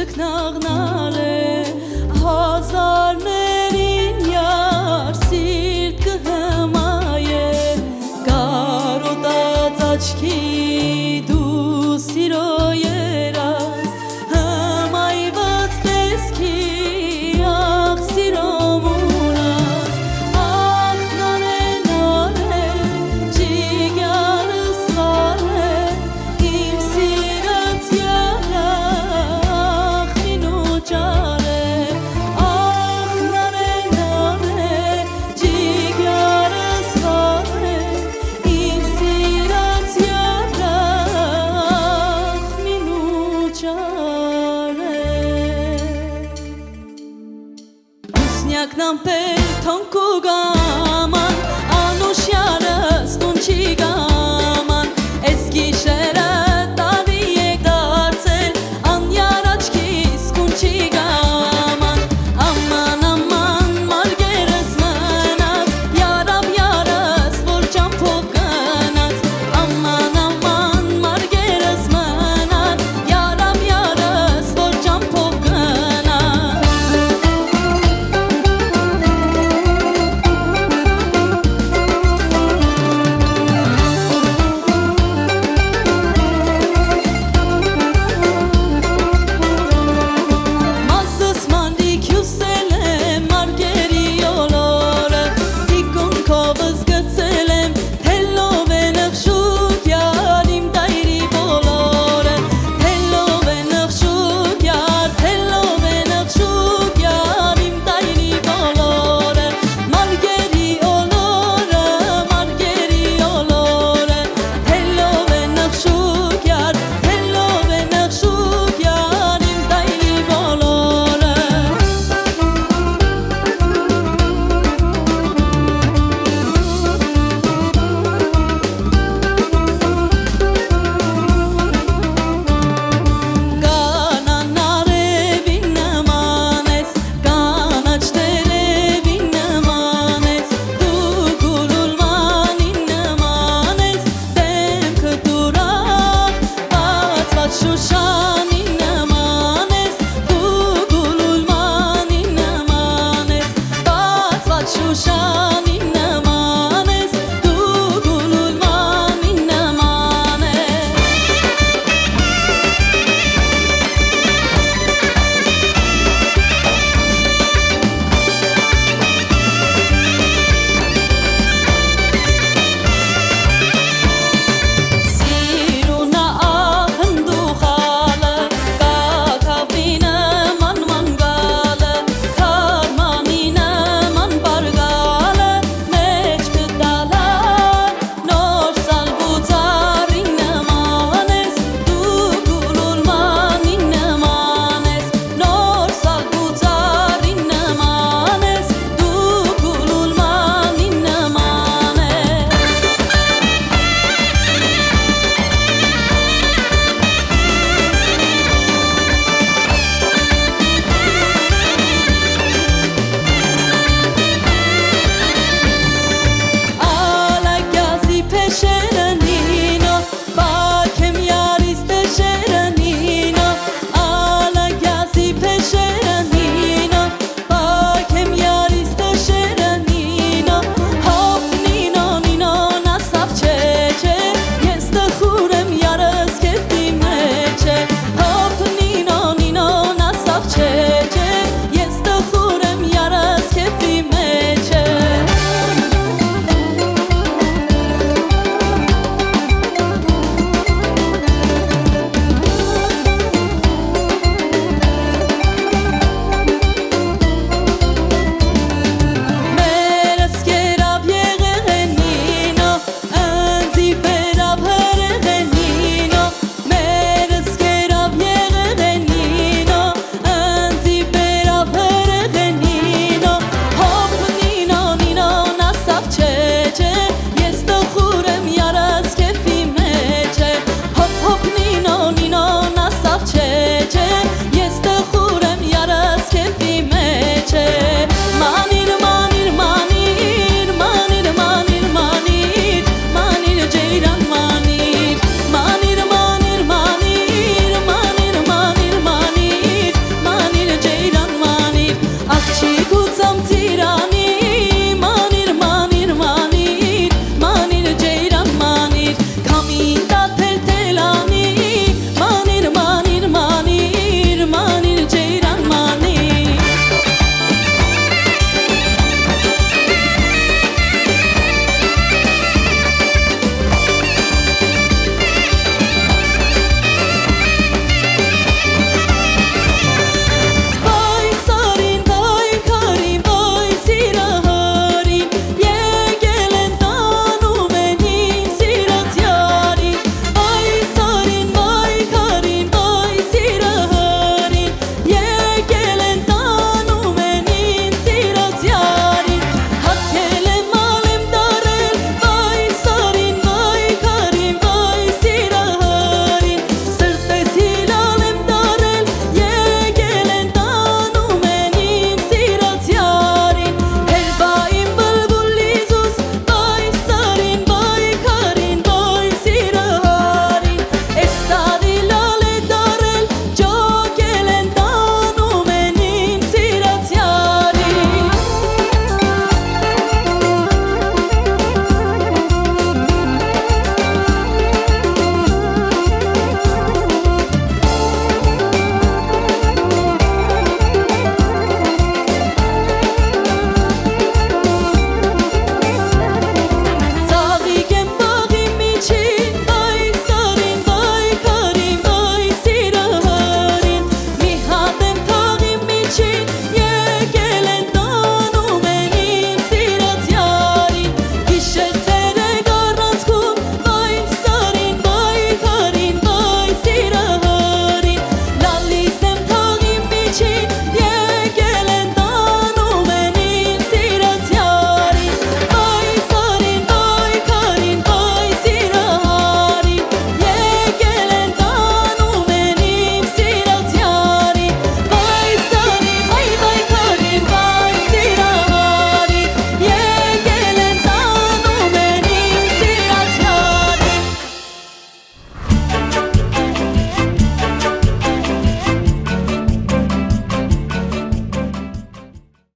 չկնաղնալ է հազարներին յար սիրտ կհմայե կարոտած աչքի դու սիրո երաս հմայված տեսքի աղ սիրո մունաս աղ նարե նարե ջիգարս վարե իմ սիրած յարա աղ մինու ճարե աղ նարե նարե ջիգարս վարե իմ սիրած յարա աղ մինու ճարե Usnjak nam pel ton kugaman Anusjarës tun qigaman Eski sheret tani e kdarcel Anjar açkis kun qigaman Aman aman margerës mënat Jarab jarës vor qam pop gënat Aman aman margerës mënat Jarab jarës vor qam pop gënat Mazës mandik jusselem margeri olore Tikun kovës gëtselem Tellove nëkshuk jarim dajri bolore Tellove nëkshuk jarim dajri bolore Margeri olore Tellove nëkshuk jarim dajri bolore Կանանարևին նմանես, կանաչտերևին նմանես Դու գուլուլմանին նմանես, դեմքդ ուրախ, բացված շուշա